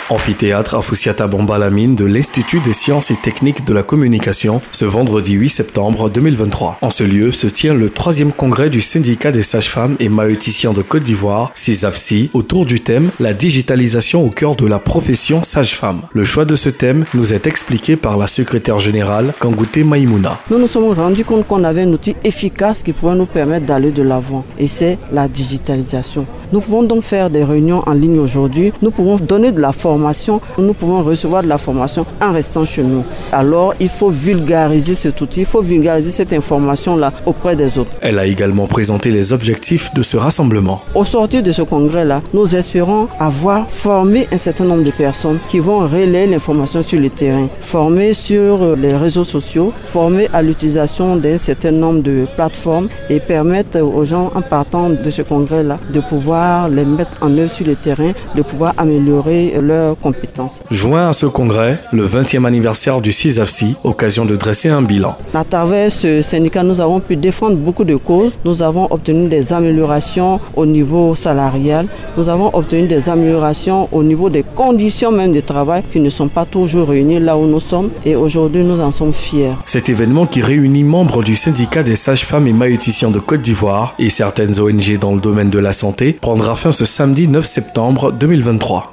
Amphithéâtre Afoussiata Bombalamine de l'Institut des sciences et techniques de la communication ce vendredi 8 septembre 2023. En ce lieu se tient le 3e congrès du syndicat des sages-femmes et maïeuticiens de Côte d'Ivoire, SISAFSI, autour du thème « La digitalisation au cœur de la profession sage-femme ». Le choix de ce thème nous est expliqué par la secrétaire générale Kangouté Maïmouna. Nous nous sommes rendus compte qu'on avait un outil efficace qui pouvait nous permettre d'aller de l'avant et c'est la digitalisation. Nous pouvons donc faire des réunions en ligne aujourd'hui, nous pouvons donner de la formation, nous pouvons recevoir de la formation en restant chez nous. Alors il faut vulgariser cet outil, il faut vulgariser cette information-là auprès des autres. Elle a également présenté les objectifs de ce rassemblement. Au sortir de ce congrès-là, nous espérons avoir formé un certain nombre de personnes qui vont relayer l'information sur le terrain, formées sur les réseaux sociaux, formées à l'utilisation d'un certain nombre de plateformes et permettre aux gens en partant de ce congrès-là de pouvoir les mettre en œuvre sur le terrain, de pouvoir améliorer leurs compétences. Joint à ce congrès, le 20e anniversaire du SISAFSI, occasion de dresser un bilan. À travers ce syndicat, nous avons pu défendre beaucoup de causes. Nous avons obtenu des améliorations au niveau salarial. Nous avons obtenu des améliorations au niveau des conditions même de travail qui ne sont pas toujours réunies là où nous sommes. Et aujourd'hui, nous en sommes fiers. Cet événement qui réunit membres du syndicat des sages-femmes et maïeuticiens de Côte d'Ivoire et certaines ONG dans le domaine de la santé prendra fin ce samedi 9 septembre 2023.